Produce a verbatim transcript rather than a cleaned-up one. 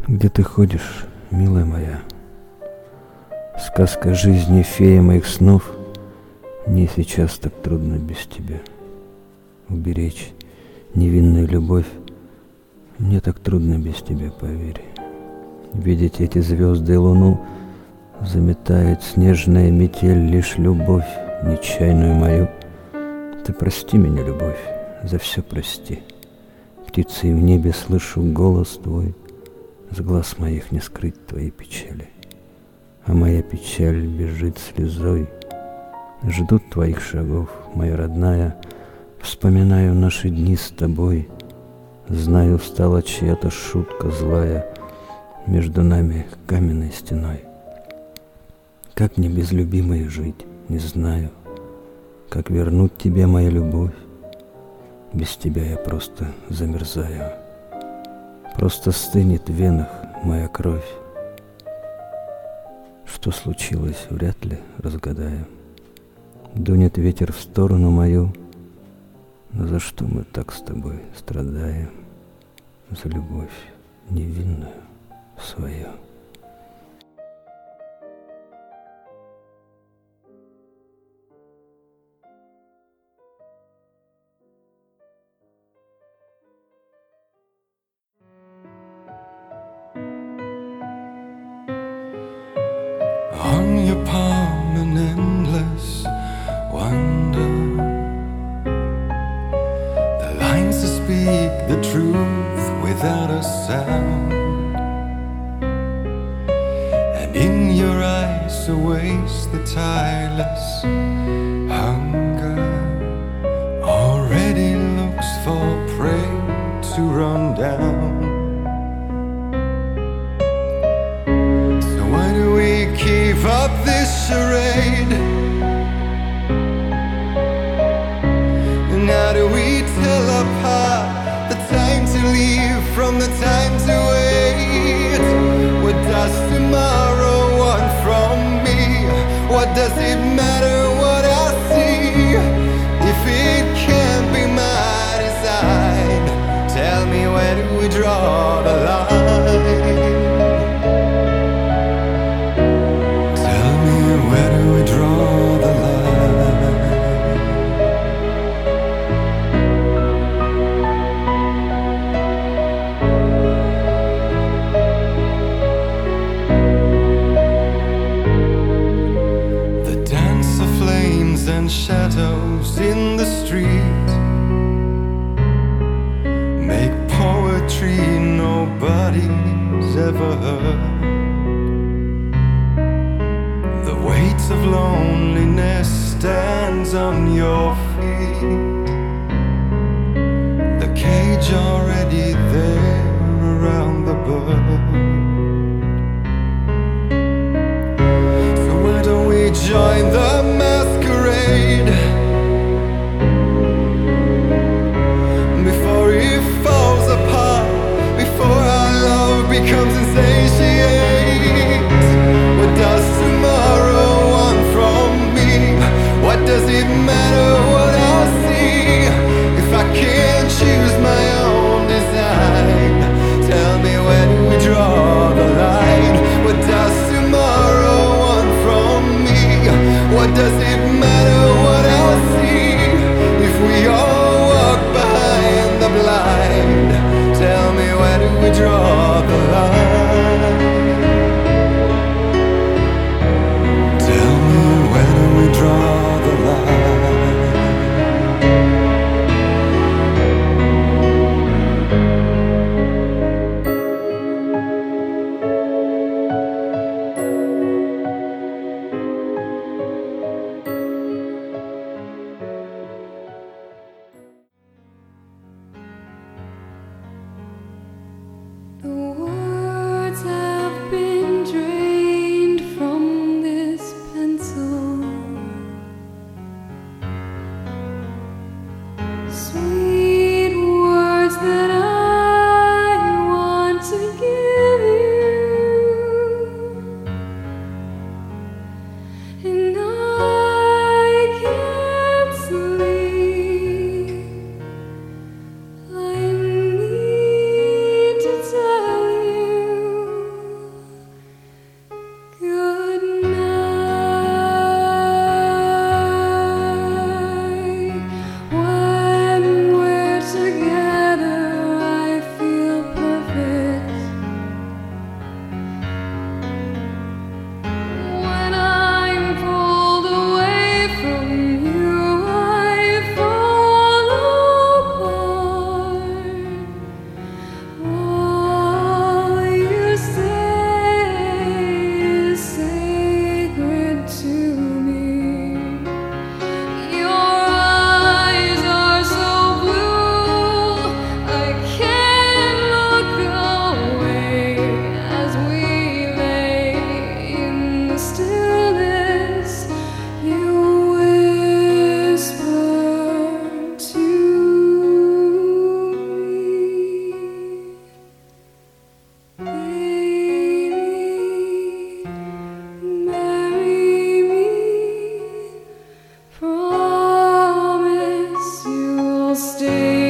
Где ты ходишь, милая моя? Сказка жизни, фея моих снов. Мне сейчас так трудно без тебя. Уберечь невинную любовь мне так трудно без тебя, поверь. Видеть эти звезды и луну заметает снежная метель, лишь любовь нечаянную мою. Ты прости меня, любовь, за все прости. Птицей в небе слышу голос твой, с глаз моих не скрыть твоей печали. А моя печаль бежит слезой. Ждут твоих шагов, моя родная. Вспоминаю наши дни с тобой. Знаю, стала чья-то шутка злая между нами каменной стеной. Как мне без любимой жить, не знаю. Как вернуть тебе мою любовь? Без тебя я просто замерзаю. Просто стынет в венах моя кровь. Что случилось, вряд ли разгадаю. Дунет ветер в сторону мою. Но за что мы так с тобой страдаем? За любовь невинную свою. On your palm an endless wonder, the lines that speak the truth without a sound, and in your eyes awaits the tireless hunger, already looks for prey to run down. Keep up this charade, and how do we tell apart the time to leave from the time to wait? What does tomorrow want from me? What does it matter what I see? If it can't be my design, tell me where do we draw the line? Where do we draw the line? The dance of flames and shadows in the street make poetry nobody's ever heard. Of loneliness stands on your feet, the cage already there around the bird. So why don't we join the masquerade before it falls apart, before our love becomes insatiate? What does tomorrow What does it matter what I see if I can't choose my own design? Tell me where do we draw the line? What does tomorrow want from me? What does it matter what I see if we all walk behind the blind? Tell me where do we draw the line? Tell me where do we draw the line? The words have been drained from this pencil. Sweet words that I want to give you, and I can't sleep. I need to tell stay